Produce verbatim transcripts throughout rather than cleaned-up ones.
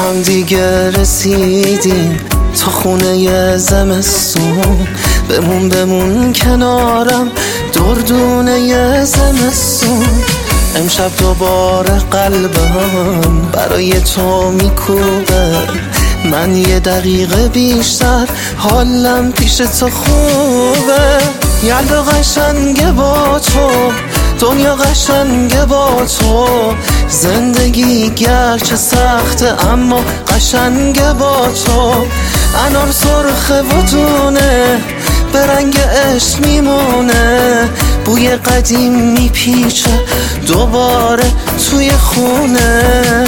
هم دیگه رسیدیم تا خونه زمستون. بمون بمون کنارم دردونه زمستون. امشب دوباره قلبم برای تو میکوبه. من یه دقیقه بیشتر حالم پیش تو خوبه. یلدا قشنگه با تو، دنیا قشنگه با تو. زندگی گرچه سخته اما قشنگه با تو. انار سرخه و دونه به رنگ عشق میمونه. بوی قدیم میپیچه دوباره توی خونه.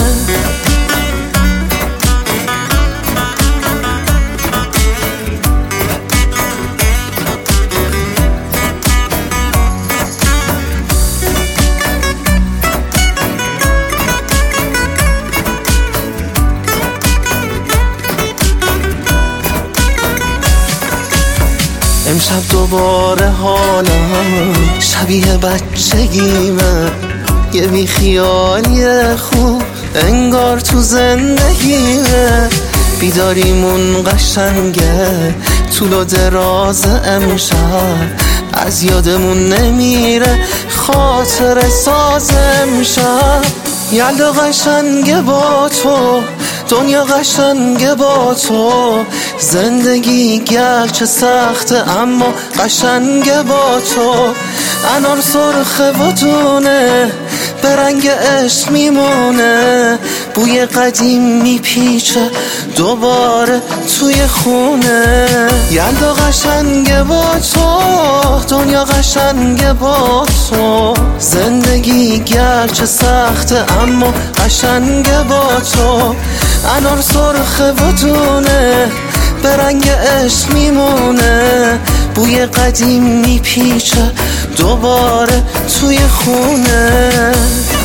امشب دوباره حالم شبیه بچگیمه. یه بیخیالی خوب انگار تو زندگیمه. بیداریمون قشنگه طول و دراز امشب. از یادمون نمیره خاطر ساز امشب. یلدا قشنگه با تو، دنیا قشنگه با تو. زندگی گرچه سخته اما قشنگه با تو. انار سرخه و دونه به رنگ عشق میمونه. بوی قدیم میپیچه دوباره توی خونه. یلدا قشنگه با تو، دنیا قشنگه با تو. زندگی گرچه سخته اما قشنگه با تو. انار سرخه و دونه به رنگ عشق میمونه. بوی قدیم میپیچه دوباره توی خونه.